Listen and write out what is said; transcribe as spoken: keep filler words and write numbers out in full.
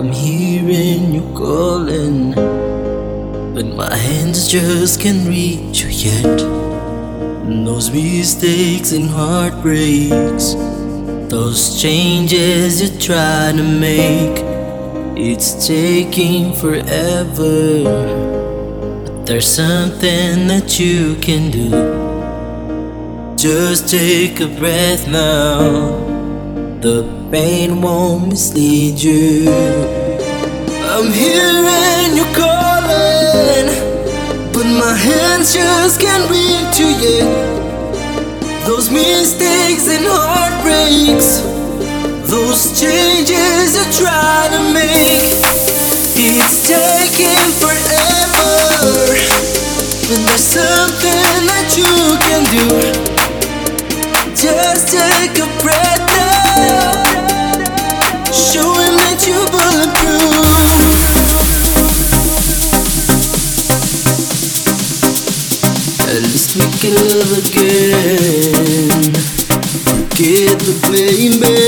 I'm hearing you calling, but my hands just can't reach you yet. Those mistakes and heartbreaks, those changes you try to make, it's taking forever. But there's something that you can do. Just take a breath now. The pain won't mislead you. I'm hearing you calling, but my hands just can't reach you yet. Those mistakes and heartbreaks, those changes you try to make, it's taking forever. But there's something that you can do. Just take a breath now. Show him that you bulletproof. At least we can love again. Forget the blame, baby.